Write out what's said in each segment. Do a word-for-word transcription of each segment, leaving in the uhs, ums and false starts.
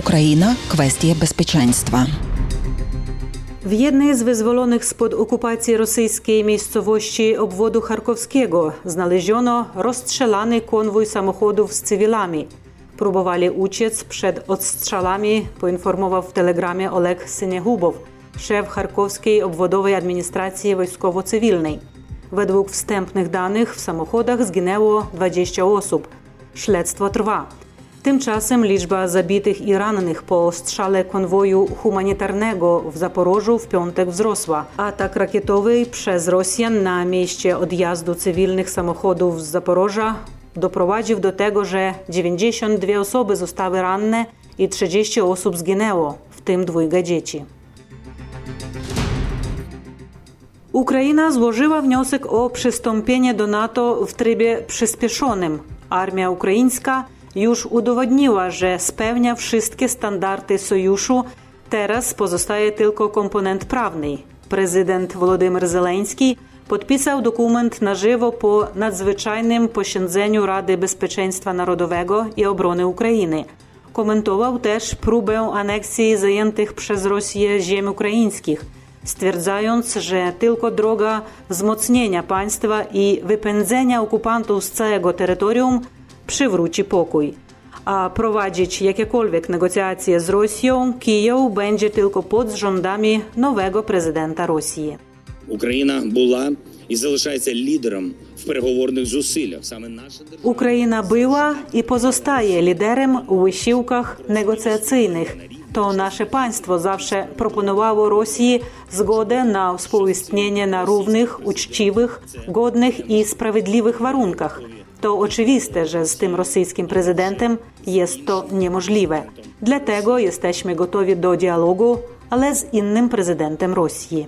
Ukraina – kwestie bezpieczeństwa. W jednej z wyzwolonych spod okupacji rosyjskiej miejscowości obwodu charkowskiego znaleziono rozstrzelany konwój samochodów z cywilami. Próbowali uciec przed odstrzałami, poinformował w telegramie Oleg Syniegubow, szef charkowskiej obwodowej administracji wojskowo-cywilnej. Według wstępnych danych w samochodach zginęło dwadzieścia osób. Śledztwo trwa. Tymczasem liczba zabitych i rannych po strzale konwoju humanitarnego w Zaporożu w piątek wzrosła. Atak rakietowy przez Rosjan na miejsce odjazdu cywilnych samochodów z Zaporoża doprowadził do tego, że dziewięćdziesiąt dwie osoby zostały ranne i trzydzieści osób zginęło, w tym dwójka dzieci. Ukraina złożyła wniosek o przystąpienie do NATO w trybie przyspieszonym. Armia ukraińska już udowodniła, że spełnia wszystkie standardy sojuszu. Teraz pozostaje tylko komponent prawny. Prezydent Wolodymyr Zełenski podpisał dokument na żywo po nadzwyczajnym posiedzeniu Rady Bezpieczeństwa Narodowego i Obrony Ukrainy. Komentował też próbę aneksji zajętych przez Rosję ziem ukraińskich, stwierdzając, że tylko droga wzmocnienia państwa i wypędzenia okupantów z całego terytorium przywróci pokój. A prowadzić jakiekolwiek negocjacje z Rosją Kijów będzie tylko pod rządami nowego prezydenta Rosji. Україна була і залишається лідером в переговорних зусиллях. Саме наша держава Україна była i pozostaje liderem u wysiłkach negocjacyjnych. To nasze państwo zawsze proponowało Rosji zgodę na współistnienie na równych, uczciwych, godnych i sprawiedliwych warunkach. To oczywiste, że z tym rosyjskim prezydentem jest to niemożliwe. Dlatego jesteśmy gotowi do dialogu, ale z innym prezydentem Rosji.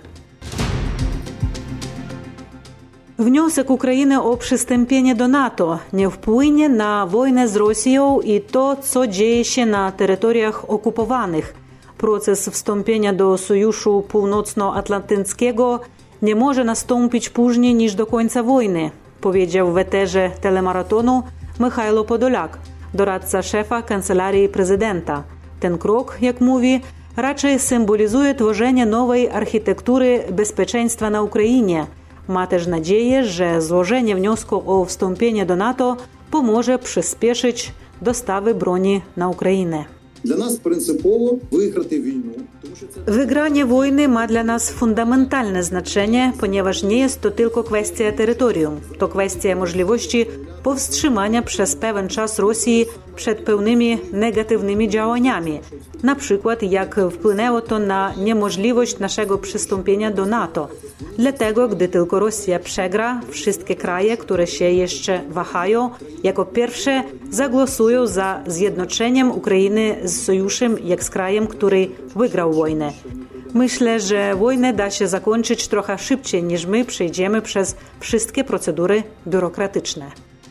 Wniosek Ukrainy o przystąpienie do NATO nie wpłynie na wojnę z Rosją i to, co dzieje się na terytoriach okupowanych. Proces wstąpienia do Sojuszu Północnoatlantyckiego nie może nastąpić później niż do końca wojny, powiedział w eterze telemaratonu Michajlo Podolak, doradca szefa Kancelarii Prezydenta. Ten krok, jak mówi, raczej symbolizuje tworzenie nowej architektury bezpieczeństwa na Ukrainie. Ma też nadzieję, że złożenie wniosku o wstąpienie do NATO pomoże przyspieszyć dostawy broni na Ukrainę. Dla nas pryncypowo wygrać wojnę. Wygranie wojny ma dla nas fundamentalne znaczenie, ponieważ nie jest to tylko kwestia terytorium. To kwestia możliwości powstrzymania przez pewien czas Rosji przed pełnymi negatywnymi działaniami. Na przykład jak wpłynęło to na niemożliwość naszego przystąpienia do NATO. Dlatego, gdy tylko Rosja przegra, wszystkie kraje, które się jeszcze wahają, jako pierwsze zagłosują za zjednoczeniem Ukrainy z sojuszem jak z krajem, który wygrał wojnę. Myślę, że wojnę da się zakończyć trochę szybciej niż my przejdziemy przez wszystkie procedury biurokratyczne.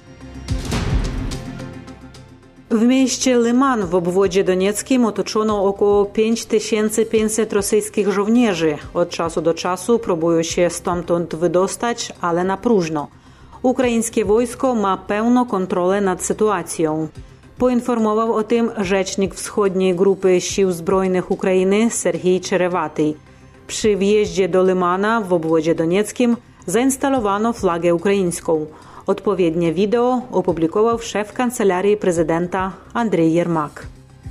W mieście Lyman w obwodzie donieckim otoczono około pięć tysięcy pięćset rosyjskich żołnierzy. Od czasu do czasu próbują się stamtąd wydostać, ale na próżno. Ukraińskie wojsko ma pełną kontrolę nad sytuacją. Poinformował o tym rzecznik wschodniej grupy sił zbrojnych Ukrainy Serhij Czerewaty. Przy wjeździe do Lymana w obwodzie donieckim zainstalowano flagę ukraińską. Odpowiednie wideo opublikował szef Kancelarii Prezydenta Andrzej Jermak.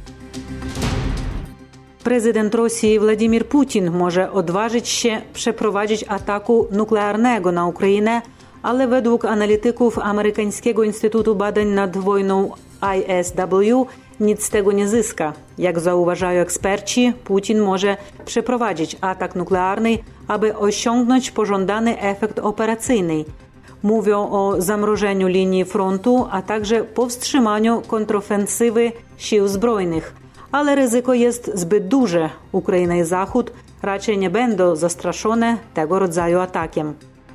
Prezydent Rosji Władimir Putin może odważyć się przeprowadzić ataku nuklearnego na Ukrainę, ale według analityków Amerykańskiego Instytutu Badań nad Wojną I S W nic z tego nie zyska. Jak zauważają eksperci, Putin może przeprowadzić atak nuklearny, aby osiągnąć pożądany efekt operacyjny. Mówią o zamrożeniu linii frontu, a także powstrzymaniu kontrofensywy sił zbrojnych. Ale ryzyko jest zbyt duże. Ukraina i Zachód raczej nie będą zastraszone tego rodzaju atakiem.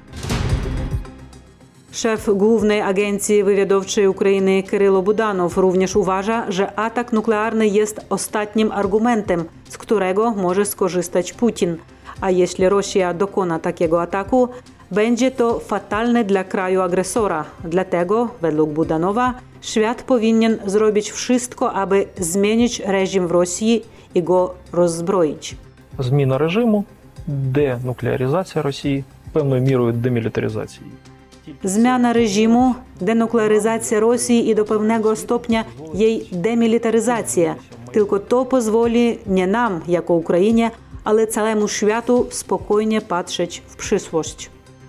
Szef Głównej Agencji Wywiadowczej Ukrainy Kirylo Budanow również uważa, że atak nuklearny jest ostatnim argumentem, z którego może skorzystać Putin. A jeśli Rosja dokona takiego ataku, Będzie to fatalne dla kraju agresora. Dlatego, według Budanowa, świat powinien zrobić wszystko, aby zmienić reżim w Rosji i go rozbroić. Зміна режиму, денуклеаризація Росії, певною мірою демілітаризації. Zmiana reżimu, denuklearyzacja Rosji i do pewnego stopnia jej demilitaryzacja. Tylko to pozwoli nie nam, jako Ukrainie, ale całemu światu spokojnie patrzeć w przyszłość.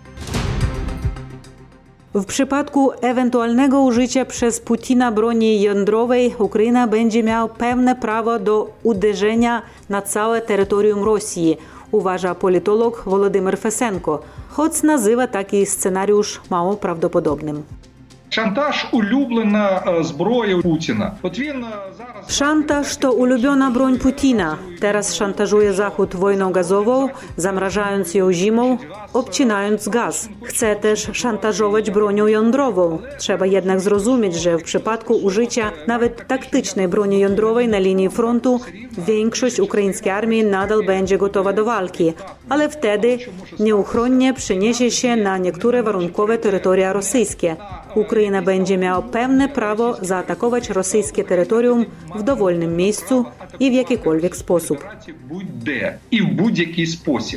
W przypadku ewentualnego użycia przez Putina broni jądrowej Ukraina będzie miała pełne prawo do uderzenia na całe terytorium Rosji, uważa politolog Володимир Фесенко, choć nazywa taki scenariusz mało prawdopodobnym. Шантаж – улюблена зброя Путіна. От він зараз... Szantaż to ulubiona broń Putina. Teraz szantażuje Zachód wojną gazową, zamrażając ją zimą, obcinając gaz. Chce też szantażować bronią jądrową. Trzeba jednak zrozumieć, że w przypadku użycia nawet taktycznej broni jądrowej na linii frontu większość ukraińskiej armii nadal będzie gotowa do walki, ale wtedy nieuchronnie przeniesie się na niektóre warunkowe terytoria rosyjskie. Ukraina będzie miała pełne prawo zaatakować rosyjskie terytorium w dowolnym miejscu i w jakikolwiek sposób. Будь-де і в будь-який спосіб.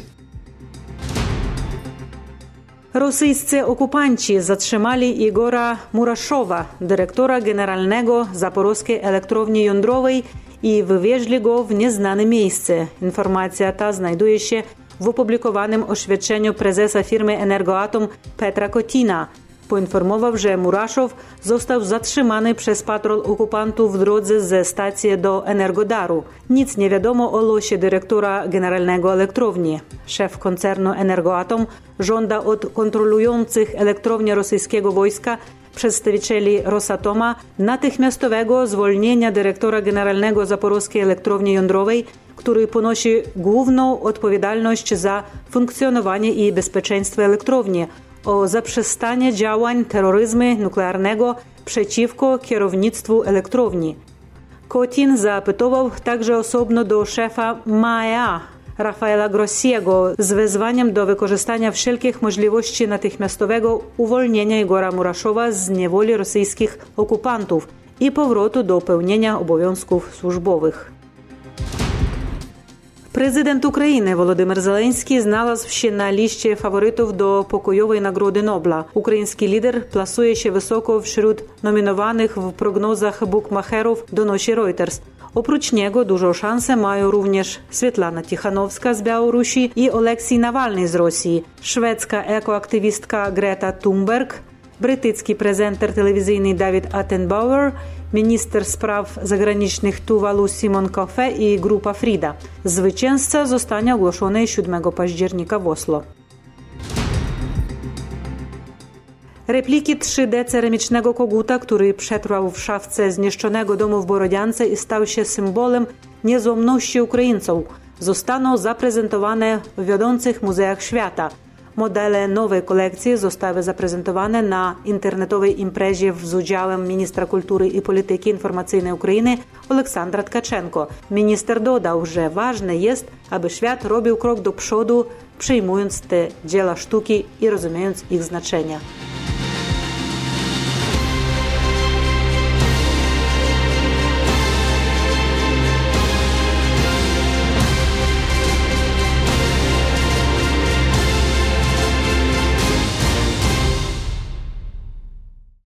Rosyjscy okupanci zatrzymali Igora Muraszowa, dyrektora generalnego Zaporowskiej Elektrowni Jądrowej i wywieźli go w nieznane miejsce. Informacja ta znajduje się w opublikowanym oświadczeniu prezesa firmy Energoatom Petra Kotina. Poinformował, że Muraszow został zatrzymany przez patrol okupantów w drodze ze stacji do Energodaru. Nic nie wiadomo o losie dyrektora generalnego elektrowni. Szef koncernu Energoatom żąda od kontrolujących elektrownię rosyjskiego wojska przedstawicieli Rosatoma natychmiastowego zwolnienia dyrektora generalnego Zaporowskiej Elektrowni Jądrowej, który ponosi główną odpowiedzialność za funkcjonowanie i bezpieczeństwo elektrowni, o zaprzestanie działań terroryzmu nuklearnego przeciwko kierownictwu elektrowni. Kotin zapytował także osobno do szefa M A E A, Rafaela Grossiego, z wezwaniem do wykorzystania wszelkich możliwości natychmiastowego uwolnienia Igora Muraszowa z niewoli rosyjskich okupantów i powrotu do pełnienia obowiązków służbowych. Prezydent Ukrainy Володимир Зеленський znalazł się na liście faworytów do pokojowej Nagrody Nobla. Ukraiński lider plasuje się wysoko wśród nominowanych w prognozach bukmacherów, donosi Reuters. Oprócz niego dużą szansę mają również Swietlana Tichanowska z Białorusi i Oleksij Nawalny z Rosji, szwedzka ekoaktywistka Greta Thunberg, brytyjski prezenter telewizyjny David Attenborough, minister spraw zagranicznych Tuwalu Simon Kofe i grupa Frida. Zwycięzca zostanie ogłoszony siódmego października w Oslo. Repliki trzy D ceramicznego koguta, który przetrwał w szafce zniszczonego domu w Borodiance i stał się symbolem niezłomności Ukraińców, zostaną zaprezentowane w wiodących muzeach świata. Modele nowej kolekcji zostały zaprezentowane na internetowej imprezie z udziałem ministra kultury i polityki informacyjnej Ukrainy Oleksandra Tkaczenko. Minister dodał, że ważne jest, aby świat robił krok do przodu, przyjmując te dzieła sztuki i rozumiejąc ich znaczenie.